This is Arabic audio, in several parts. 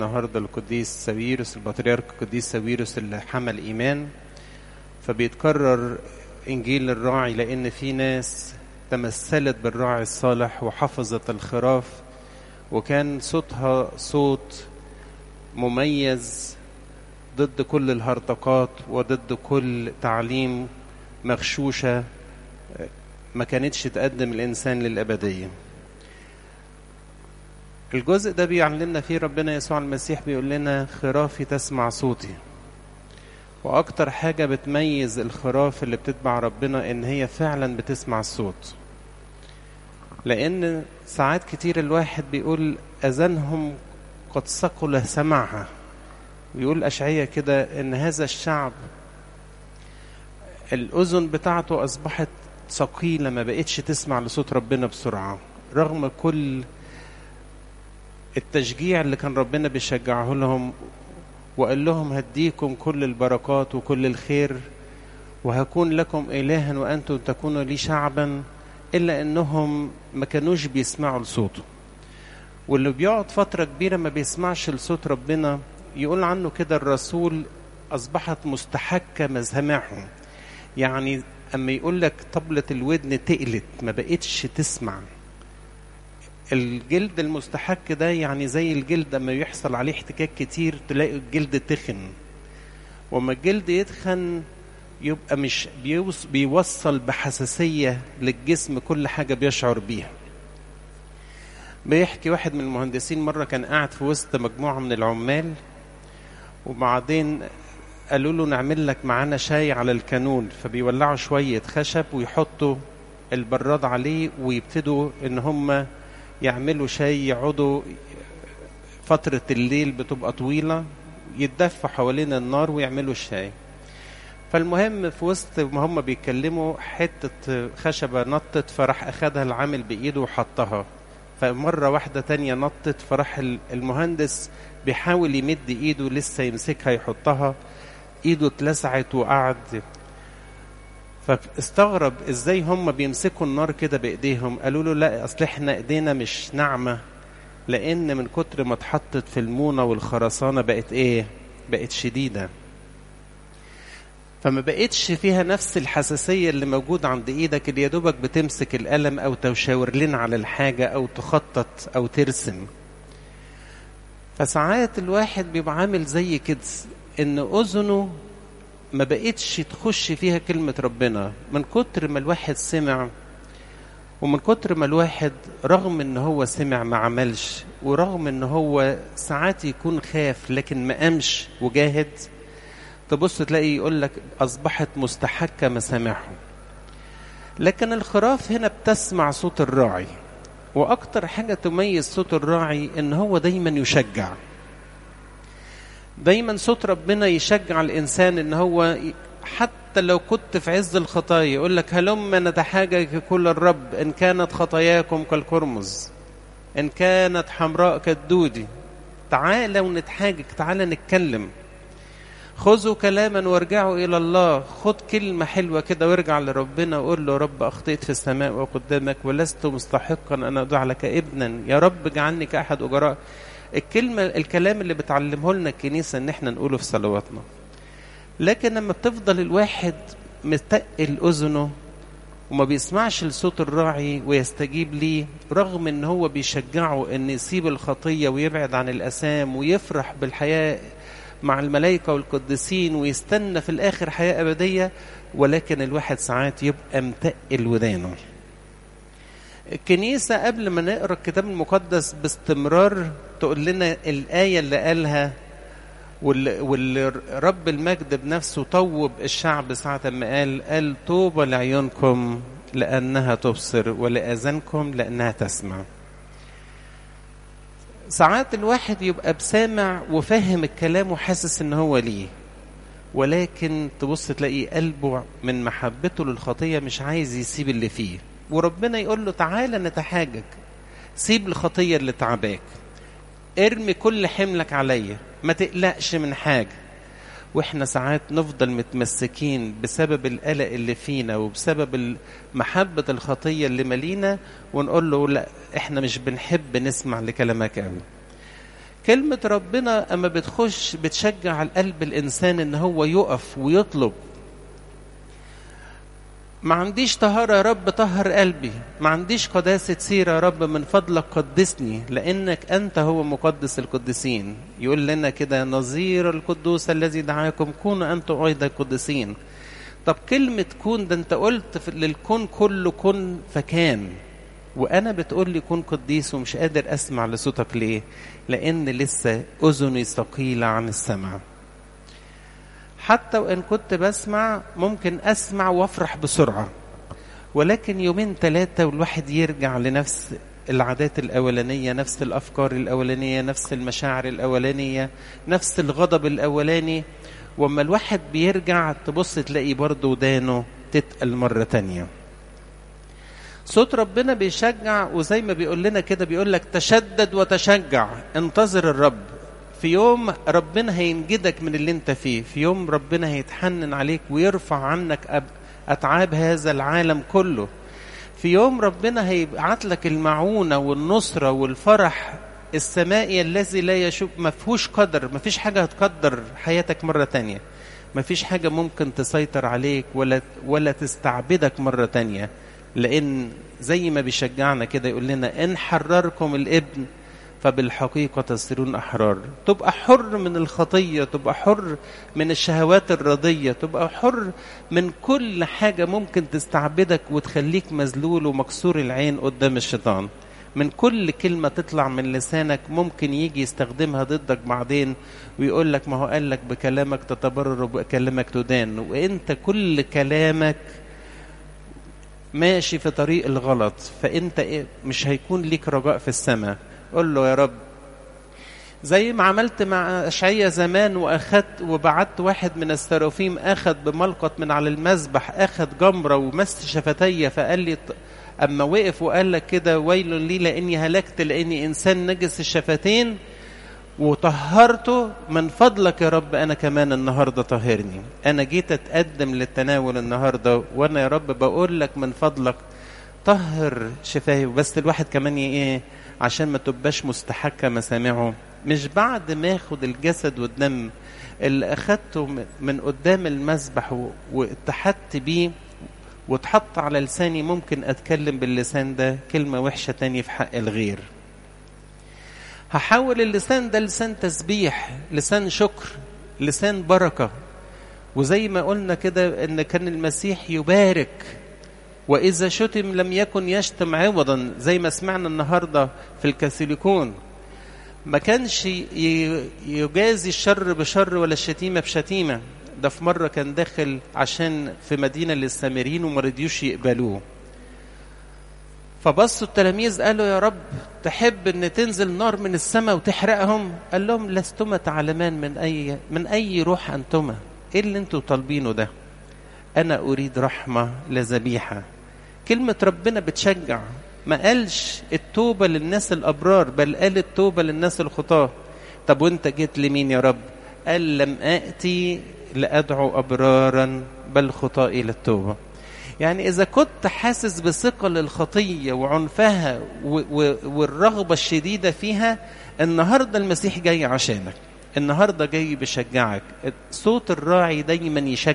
النهارده القديس ساويرس البطريرك القديس ساويرس اللي حمل إيمان، فبيتكرر إنجيل الراعي لأن في ناس تمثلت بالراعي الصالح وحفظت الخراف، وكان صوتها صوت مميز ضد كل الهرطقات وضد كل تعليم مغشوشة ما كانتش تقدم الإنسان للأبدية. الجزء ده بيعلمنا فيه ربنا يسوع المسيح، بيقول لنا خرافي تسمع صوتي. وأكتر حاجة بتميز الخراف اللي بتتبع ربنا إن هي فعلا بتسمع الصوت، لأن ساعات كتير الواحد بيقول أذانهم قد ثقل سمعها، ويقول أشعية كده إن هذا الشعب الأذن بتاعته أصبحت ثقيلة، ما بقتش تسمع لصوت ربنا بسرعة، رغم كل التشجيع اللي كان ربنا بيشجعه لهم، وقال لهم هديكم كل البركات وكل الخير وهكون لكم إلها وأنتم تكونوا لي شعبا، إلا أنهم ما كانوش بيسمعوا لصوته. واللي بيقعد فترة كبيرة ما بيسمعش لصوت ربنا يقول عنه كده الرسول أصبحت مستحكة مزامعهم، يعني أما يقول لك طبلة الودن تقلت ما بقتش تسمع. الجلد المستحك ده يعني زي الجلد اما يحصل عليه احتكاك كتير تلاقي الجلد تخن، وما الجلد يتخن يبقى مش بيوصل بحساسية للجسم كل حاجة بيشعر بيها. بيحكي واحد من المهندسين مرة كان قاعد في وسط مجموعة من العمال، وبعدين قالوا له نعمل لك معانا شاي على الكانون، فبيولعوا شوية خشب ويحطوا البراد عليه ويبتدوا ان هم يعملوا شاي، يقعدوا فترة الليل بتبقى طويلة يتدفوا حوالين النار ويعملوا الشاي. فالمهم في وسط ما هم بيتكلموا حتة خشبة نطت، فراح أخدها العامل بإيده وحطها، فمرة واحدة تانية نطت، فراح المهندس بيحاول يمد إيده لسه يمسكها يحطها، إيده اتلسعت وقعد. فاستغرب ازاي هم بيمسكوا النار كده بايديهم. قالوا له لا، اصل احنا ايدينا مش ناعمه، لان من كتر ما اتحطت في المونه والخرسانه بقت شديده، فما بقتش فيها نفس الحساسيه اللي موجوده عند ايدك اللي يا دوبك بتمسك القلم او تشاور لنا على الحاجه او تخطط او ترسم. فساعات الواحد بيبقى عامل زي كده ان اذنه ما بقتش تخش فيها كلمة ربنا، من كتر ما الواحد سمع، ومن كتر ما الواحد رغم ان هو سمع ما عملش، ورغم ان هو ساعات يكون خاف لكن ما قامش وجاهد، تبص تلاقي يقول لك اصبحت مستحكة مسامعهم. لكن الخراف هنا بتسمع صوت الراعي، واكتر حاجة تميز صوت الراعي ان هو دايما يشجع. دايما صوت ربنا يشجع الإنسان إن هو حتى لو كنت في عز الخطايا يقول لك هلم نتحاجج كل الرب، إن كانت خطاياكم كالقرمز إن كانت حمراء كالدودي. تعالى ونتحاجج، تعالى نتكلم، خذوا كلاما وارجعوا إلى الله. خد كلمة حلوة كده وارجع لربنا وقول له رب أخطئت في السماء وقدامك ولست مستحقا أن أدعى لك ابنا، يا رب اجعلني كأحد أجراء. الكلام اللي بتعلمه لنا الكنيسة ان احنا نقوله في صلواتنا. لكن لما بتفضل الواحد متقل اذنه وما بيسمعش لصوت الراعي ويستجيب ليه، رغم ان هو بيشجعه ان يسيب الخطية ويبعد عن الأثام ويفرح بالحياة مع الملائكة والقديسين ويستنى في الآخر حياة أبدية، ولكن الواحد ساعات يبقى متقل ودانه. الكنيسة قبل ما نقرأ الكتاب المقدس باستمرار تقول لنا الآية اللي قالها واللي رب المجد بنفسه طوب الشعب ساعة ما قال طوبى لعيونكم لأنها تبصر ولأذانكم لأنها تسمع. ساعات الواحد يبقى بسامع وفهم الكلام وحاسس ان هو ليه، ولكن تبص تلاقي قلبه من محبته للخطية مش عايز يسيب اللي فيه، وربنا يقول له تعالى نتحاجج، سيب الخطية اللي تعباك، ارمي كل حملك عليا، ما تقلقش من حاجة. واحنا ساعات نفضل متمسكين بسبب القلق اللي فينا وبسبب محبة الخطية اللي مالينا، ونقول له لا احنا مش بنحب نسمع لكلامك قوي. كلمة ربنا أما بتخش بتشجع القلب الإنسان إن هو يقف ويطلب. ما عنديش طهارة يا رب طهر قلبي، ما عنديش قداسة سيرة يا رب من فضلك قدسني، لأنك أنت هو مقدس القدسين. يقول لنا كده نظير القدوس الذي دعاكم كونوا أنتم أيضا قدسين. طب كلمة كون ده أنت قلت للكون كله كن فكان، وأنا بتقول لي كن قديس ومش قادر أسمع لصوتك ليه؟ لأن لسه أذني ثقيلة عن السمع. حتى وإن كنت بسمع ممكن أسمع وأفرح بسرعة، ولكن يومين 3 والواحد يرجع لنفس العادات الأولانية، نفس الأفكار الأولانية، نفس المشاعر الأولانية، نفس الغضب الأولاني. وما الواحد بيرجع تبص تلاقي برضه ودانه تتقل مرة تانية. صوت ربنا بيشجع، وزي ما بيقول لنا كده بيقول لك تشدد وتشجع، انتظر الرب. في يوم ربنا هينجدك من اللي انت فيه، في يوم ربنا هيتحنن عليك ويرفع عنك أتعاب هذا العالم كله. في يوم ربنا هيبعت لك المعونة والنصرة والفرح السمائي الذي لا يشوف، ما فيهوش قدر، ما فيش حاجة هتقدر حياتك مرة تانية، ما فيش حاجة ممكن تسيطر عليك ولا تستعبدك مرة تانية. لأن زي ما بيشجعنا كده يقول لنا إن حرركم الابن فبالحقيقة تصيرون أحرار. تبقى حر من الخطية، تبقى حر من الشهوات الرضية، تبقى حر من كل حاجة ممكن تستعبدك وتخليك مذلول ومكسور العين قدام الشيطان. من كل كلمة تطلع من لسانك ممكن يجي يستخدمها ضدك بعدين ويقول لك ما هو قال لك بكلامك تتبرر وبكلامك تدان، وانت كل كلامك ماشي في طريق الغلط، فانت مش هيكون ليك رجاء في السماء. قل له يا رب زي ما عملت مع أشعية زمان، وأخذت وبعت واحد من السرافيم أخذ بملقط من على المذبح، أخذ جمرة ومس شفتيه، فقال لي أما وقف وقال لك كده ويل لي لأني هلكت لأني إنسان نجس الشفتين وطهرته، من فضلك يا رب أنا كمان النهاردة طهرني. أنا جيت أتقدم للتناول النهاردة وأنا يا رب بقول لك من فضلك طهر شفاهي. بس الواحد كمان إيه عشان ما تبقاش مستحكة مسامعه، مش بعد ما ياخد الجسد والدم اللي أخدته من قدام المذبح واتحدت بيه واتحط على لساني ممكن أتكلم باللسان ده كلمة وحشة تاني في حق الغير. هحاول اللسان ده لسان تسبيح، لسان شكر، لسان بركة. وزي ما قلنا كده إن كان المسيح يبارك، وإذا شتم لم يكن يشتم عوضا، زي ما سمعنا النهاردة في الكاثوليكون. ما كانش يجازي الشر بشر ولا الشتيمة بشتيمة. ده في مرة كان داخل عشان في مدينة للسامريين وما رضيوش يقبلوه، فبصوا التلاميذ قالوا يا رب تحب ان تنزل نار من السماء وتحرقهم؟ قال لهم لستما تعلمان من اي روح انتما، ايه اللي انتوا طالبينه ده؟ انا اريد رحمة لذبيحة. كلمة ربنا بتشجع، ما قالش التوبة للناس الابرار، بل قال التوبة للناس الخطاة. طب وانت جيت لمين يا رب؟ قال لم آتي لأدعو أبرارا بل خطاة إلى التوبة. يعني إذا كنت حاسس بثقل الخطية وعنفها والرغبة الشديدة فيها، النهاردة المسيح جاي عشانك، النهاردة جاي بشجعك. صوت الراعي دايما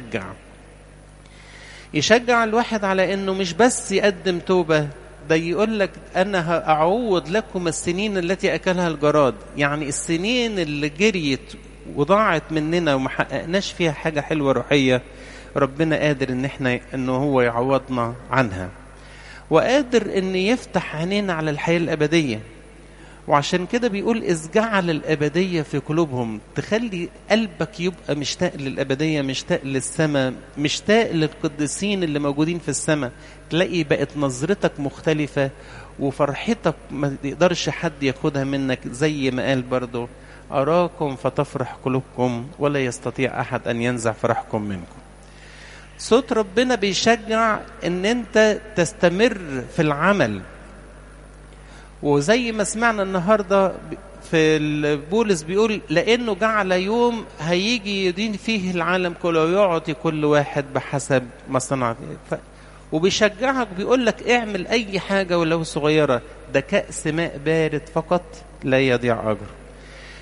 يشجع الواحد على أنه مش بس يقدم توبة، ده يقول لك أنا هأعوض لكم السنين التي أكلها الجراد. يعني السنين اللي جريت وضاعت مننا وما حققناش فيها حاجة حلوة روحية، ربنا قادر انه هو يعوضنا عنها، وقادر ان يفتح عينينا على الحياة الأبدية. وعشان كده بيقول إذ جعل الأبدية في قلوبهم، تخلي قلبك يبقى مشتاق للأبدية، مشتاق للسماء، مشتاق للقديسين اللي موجودين في السماء. تلاقي بقت نظرتك مختلفة وفرحتك ما يقدرش حد ياخدها منك، زي ما قال برضو أراكم فتفرح قلوبكم ولا يستطيع أحد أن ينزع فرحكم منكم. صوت ربنا بيشجع ان انت تستمر في العمل. وزي ما سمعنا النهاردة في بولس بيقول لأنه جعل يوم هيجي يدين فيه العالم كله ويعطي كل واحد بحسب ما صنع. وبيشجعك بيقول لك اعمل أي حاجة ولو صغيرة، ده كأس ماء بارد فقط لا يضيع أجر.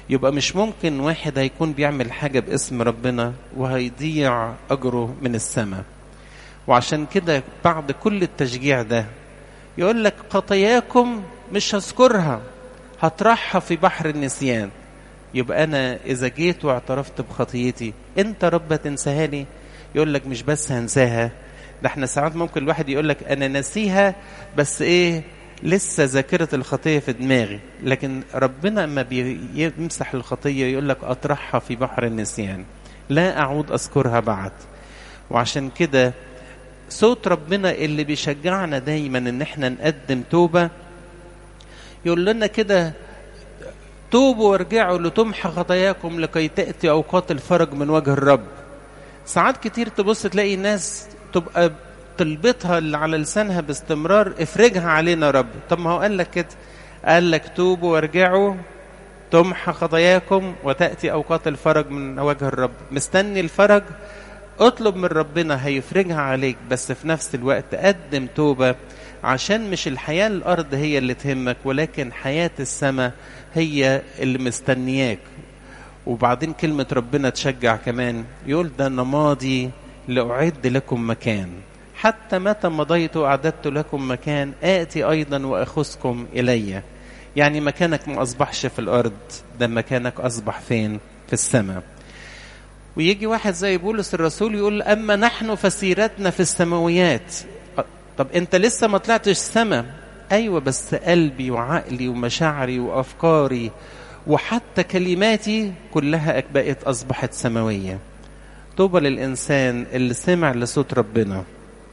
يبقى مش ممكن واحد هيكون بيعمل حاجة باسم ربنا وهيضيع أجره من السماء. وعشان كده بعد كل التشجيع ده يقول لك خطاياكم مش هذكرها، هطرحها في بحر النسيان. يبقى أنا إذا جيت واعترفت بخطيتي أنت رب تنساها لي؟ يقول لك مش بس هنساها، ده احنا ساعات ممكن الواحد يقول لك أنا نسيها بس إيه لسه ذاكرة الخطية في دماغي، لكن ربنا أما بيمسح الخطية يقول لك أطرحها في بحر النسيان، لا أعود أذكرها بعد. وعشان كده صوت ربنا اللي بيشجعنا دايما ان احنا نقدم توبة يقول لنا كده توبوا وارجعوا لتمحى خطاياكم لكي تأتي أوقات الفرج من وجه الرب. ساعات كتير تبص تلاقي ناس تبقى طلبتها اللي على لسانها باستمرار افرجها علينا رب. طب ما هو قال لك كده، قال لك توبوا وارجعوا تمحى خطاياكم وتأتي أوقات الفرج من وجه الرب. مستني الفرج، اطلب من ربنا هيفرجها عليك، بس في نفس الوقت قدم توبة، عشان مش الحياة الأرض هي اللي تهمك ولكن حياة السماء هي اللي مستنياك. وبعدين كلمة ربنا تشجع كمان، يقول ده أنا ماضي لأعد لكم مكان، حتى متى مضيت وأعددت لكم مكان آتي أيضا وأخذكم إلي. يعني مكانك ما أصبحش في الأرض، ده مكانك أصبح فين؟ في السماء. ويجي واحد زي بولس الرسول يقول أما نحن فسيرتنا في السماويات. طب أنت لسه ما طلعتش السماء؟ أيوة، بس قلبي وعقلي ومشاعري وأفكاري وحتى كلماتي كلها بقت أصبحت سماوية. طوبى للإنسان اللي سمع لصوت ربنا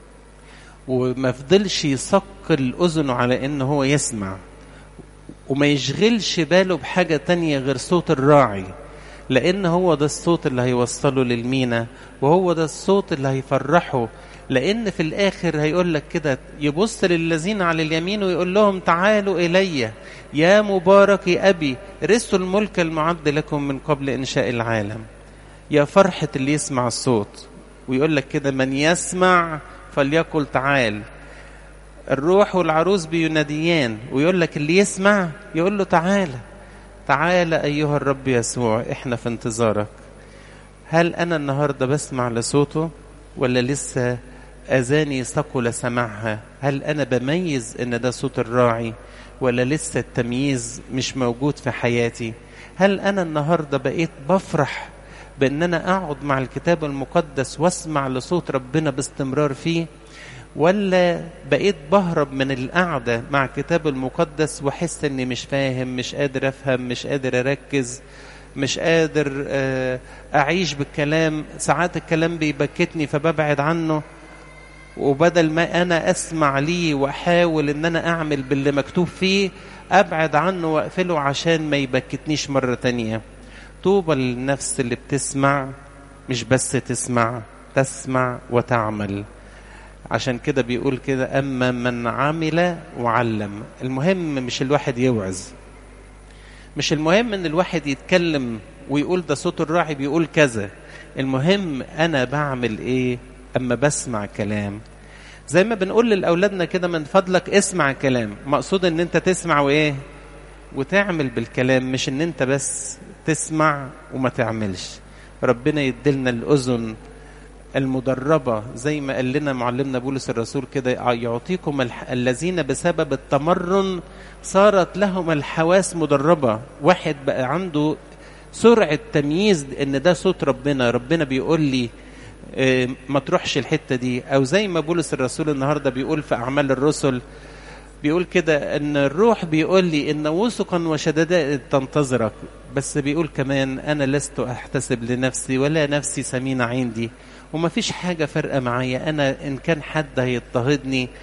وما فضلش يثقل أذنه على إنه هو يسمع، وما يشغلش باله بحاجة تانية غير صوت الراعي، لأن هو ده الصوت اللي هيوصله للمينا، وهو ده الصوت اللي هيفرحه. لأن في الآخر هيقول لك كده، يبص للذين على اليمين ويقول لهم تعالوا إلي يا مبارك أبي رثوا الملك المعد لكم من قبل إنشاء العالم. يا فرحة اللي يسمع الصوت. ويقول لك كده من يسمع فليقل تعال. الروح والعروس بيناديان، ويقول لك اللي يسمع يقول له تعالى تعالى أيها الرب يسوع، إحنا في انتظارك. هل أنا النهاردة بسمع لصوته ولا لسه أذاني ثقل سمعها؟ هل أنا بميز إن ده صوت الراعي ولا لسه التمييز مش موجود في حياتي؟ هل أنا النهاردة بقيت بفرح بأن أنا أقعد مع الكتاب المقدس واسمع لصوت ربنا باستمرار فيه، ولا بقيت بهرب من القعدة مع الكتاب المقدس وحس أني مش فاهم، مش قادر أفهم، مش قادر أركز، مش قادر أعيش بالكلام، ساعات الكلام بيبكتني فببعد عنه، وبدل ما أنا أسمع ليه وأحاول أن أنا أعمل باللي مكتوب فيه أبعد عنه وأقفله عشان ما يبكتنيش مرة تانية. طوبى للنفس اللي بتسمع، مش بس تسمع، تسمع وتعمل. عشان كده بيقول كده أما من عمل وعلم. المهم مش الواحد يوعظ، مش المهم ان الواحد يتكلم ويقول ده صوت الراعي بيقول كذا، المهم أنا بعمل إيه أما بسمع كلام. زي ما بنقول لأولادنا كده من فضلك اسمع كلام، مقصود ان انت تسمع وإيه وتعمل بالكلام، مش ان انت بس تسمع وما تعملش. ربنا يدلنا الأذن المدربة زي ما قال لنا معلمنا بولس الرسول كده، يعطيكم الذين بسبب التمرن صارت لهم الحواس مدربة. واحد بقى عنده سرعة تمييز ان ده صوت ربنا، ربنا بيقول لي ما تروحش الحتة دي. او زي ما بولس الرسول النهاردة بيقول في أعمال الرسل، بيقول كده ان الروح بيقول لي ان وثقا وشدائد تنتظرك، بس بيقول كمان انا لست احتسب لنفسي ولا نفسي سمينة عندي، وما فيش حاجة فرقة معايا. انا ان كان حد هيضطهدني